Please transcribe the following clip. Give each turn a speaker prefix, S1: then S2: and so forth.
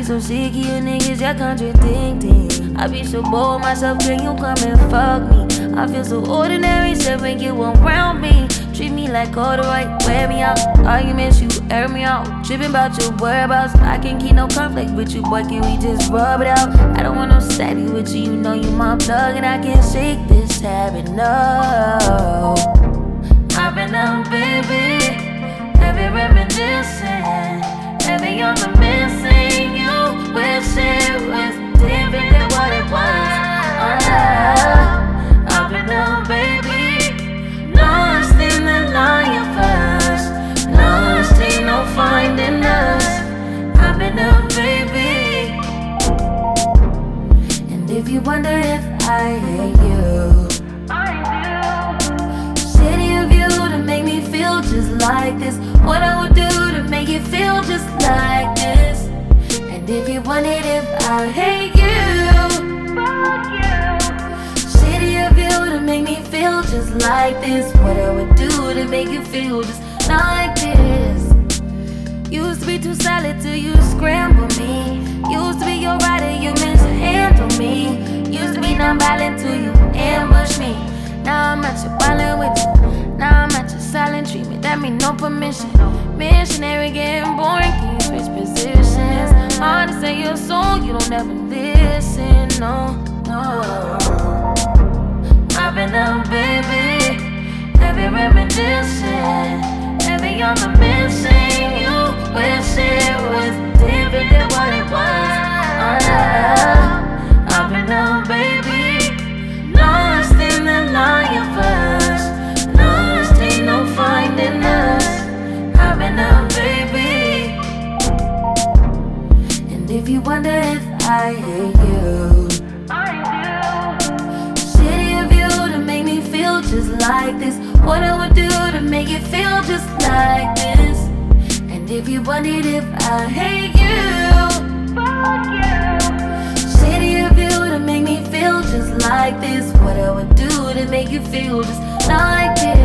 S1: so sick of you niggas, y'all contradicting. I be so bored myself, can you come and fuck me? I feel so ordinary, so when you around me. Treat me like all the right, wear me out. Arguments, you air me out. Tripping about your whereabouts. I can't keep no conflict with you, boy, can we just rub it out? I don't want no steady with you, you know you my plug. And I can't shake this habit, no. I've been out, baby, heavy reminiscing, heavy on the missing. You wish it was different than what it was. I've been out, baby, lost in the lion first, lost ain't no finding us. I've been out, baby, and if you wonder if I hate you, just like this, what I would do to make you feel just like this. And if you wanted, if I hate you, fuck you. Shitty of you to make me feel just like this, what I would do to make you feel just like this. Used to be too solid till you scramble me. Used to be your rider, you mishandle me. Used to be non-violent till you ambush me. Now I'm at your violent with you. Now I'm at your silent treatment, that mean no permission. Missionary getting boring, can you switch positions? Hard to say your song, you don't ever listen, no, no. I've been out, baby, heavy reminiscing, heavy on the missing. You wish it was different than what it was. I've been out, baby, lost in the lion first, no finding us. I've been out, baby, and if you wonder if I hate you, I do. Shitty of you to make me feel just like this, what I would do to make you feel just like this. And if you wondered if I hate you, fuck you. Shitty of you to make me feel just like this, what I would do to make you feel just like this.